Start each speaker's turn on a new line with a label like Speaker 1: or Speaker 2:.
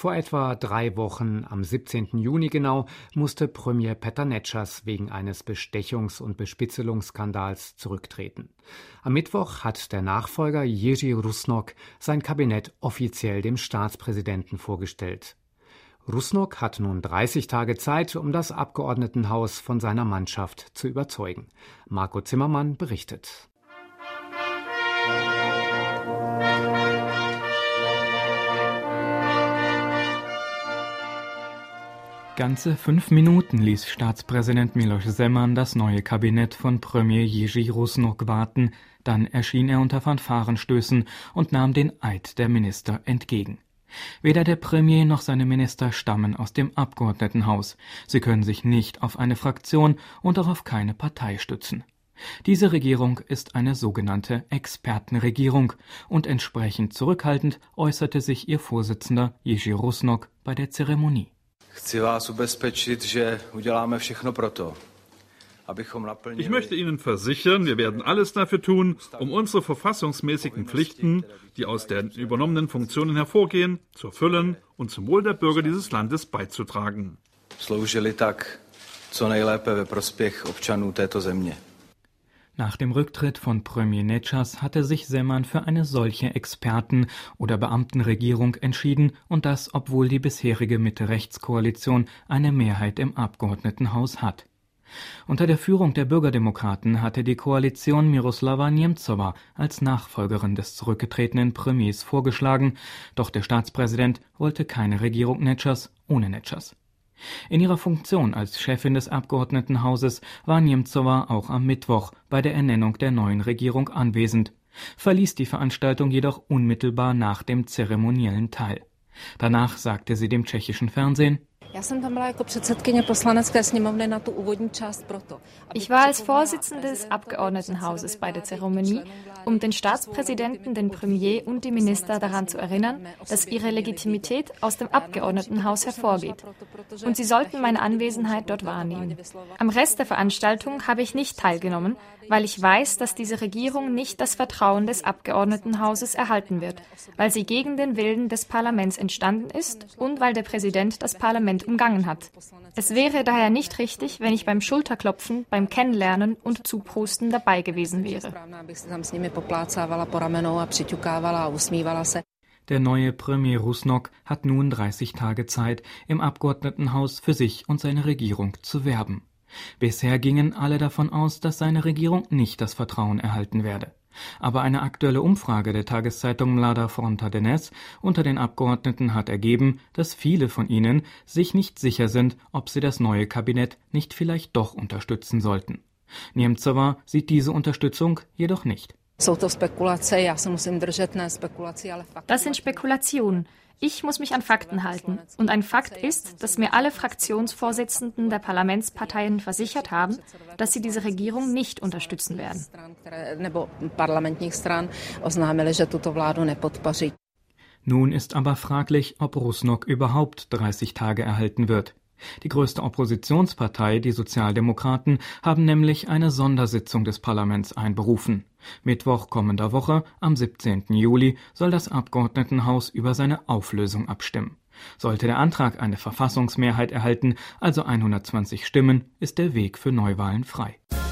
Speaker 1: Vor etwa 3 Wochen, am 17. Juni genau, musste Premier Petar Nečas wegen eines Bestechungs- und Bespitzelungsskandals zurücktreten. Am Mittwoch hat der Nachfolger Jiří Rusnok sein Kabinett offiziell dem Staatspräsidenten vorgestellt. Rusnok hat nun 30 Tage Zeit, um das Abgeordnetenhaus von seiner Mannschaft zu überzeugen. Marco Zimmermann berichtet.
Speaker 2: Ganze 5 Minuten ließ Staatspräsident Miloš Zeman das neue Kabinett von Premier Jiří Rusnok warten. Dann erschien er unter Fanfarenstößen und nahm den Eid der Minister entgegen. Weder der Premier noch seine Minister stammen aus dem Abgeordnetenhaus. Sie können sich nicht auf eine Fraktion und auch auf keine Partei stützen. Diese Regierung ist eine sogenannte Expertenregierung und entsprechend zurückhaltend äußerte sich ihr Vorsitzender Jiří Rusnok bei der Zeremonie.
Speaker 3: Ich möchte Ihnen versichern, wir werden alles dafür tun, um unsere verfassungsmäßigen Pflichten, die aus den übernommenen Funktionen hervorgehen, zu erfüllen und zum Wohl der Bürger dieses Landes beizutragen.
Speaker 2: Nach dem Rücktritt von Premier Nečas hatte sich Zeman für eine solche Experten- oder Beamtenregierung entschieden und das, obwohl die bisherige Mitte-Rechts-Koalition eine Mehrheit im Abgeordnetenhaus hat. Unter der Führung der Bürgerdemokraten hatte die Koalition Miroslava Němcová als Nachfolgerin des zurückgetretenen Premiers vorgeschlagen, doch der Staatspräsident wollte keine Regierung Nečas ohne Nečas. In ihrer Funktion als Chefin des Abgeordnetenhauses war Němcová auch am Mittwoch bei der Ernennung der neuen Regierung anwesend, verließ die Veranstaltung jedoch unmittelbar nach dem zeremoniellen Teil. Danach sagte sie dem tschechischen Fernsehen:
Speaker 4: Ich war als Vorsitzende des Abgeordnetenhauses bei der Zeremonie, um den Staatspräsidenten, den Premier und die Minister daran zu erinnern, dass ihre Legitimität aus dem Abgeordnetenhaus hervorgeht. Und sie sollten meine Anwesenheit dort wahrnehmen. Am Rest der Veranstaltung habe ich nicht teilgenommen, weil ich weiß, dass diese Regierung nicht das Vertrauen des Abgeordnetenhauses erhalten wird, weil sie gegen den Willen des Parlaments entstanden ist und weil der Präsident das Parlament umgangen hat. Es wäre daher nicht richtig, wenn ich beim Schulterklopfen, beim Kennenlernen und Zuprosten dabei gewesen wäre.
Speaker 2: Der neue Premier Rusnok hat nun 30 Tage Zeit, im Abgeordnetenhaus für sich und seine Regierung zu werben. Bisher gingen alle davon aus, dass seine Regierung nicht das Vertrauen erhalten werde. Aber eine aktuelle Umfrage der Tageszeitung Mladá Fronta Dnes unter den Abgeordneten hat ergeben, dass viele von ihnen sich nicht sicher sind, ob sie das neue Kabinett nicht vielleicht doch unterstützen sollten. Němcová sieht diese Unterstützung jedoch nicht.
Speaker 4: Das sind Spekulationen. Ich muss mich an Fakten halten. Und ein Fakt ist, dass mir alle Fraktionsvorsitzenden der Parlamentsparteien versichert haben, dass sie diese Regierung nicht unterstützen werden.
Speaker 2: Nun ist aber fraglich, ob Rusnok überhaupt 30 Tage erhalten wird. Die größte Oppositionspartei, die Sozialdemokraten, haben nämlich eine Sondersitzung des Parlaments einberufen. Mittwoch kommender Woche, am 17. Juli, soll das Abgeordnetenhaus über seine Auflösung abstimmen. Sollte der Antrag eine Verfassungsmehrheit erhalten, also 120 Stimmen, ist der Weg für Neuwahlen frei.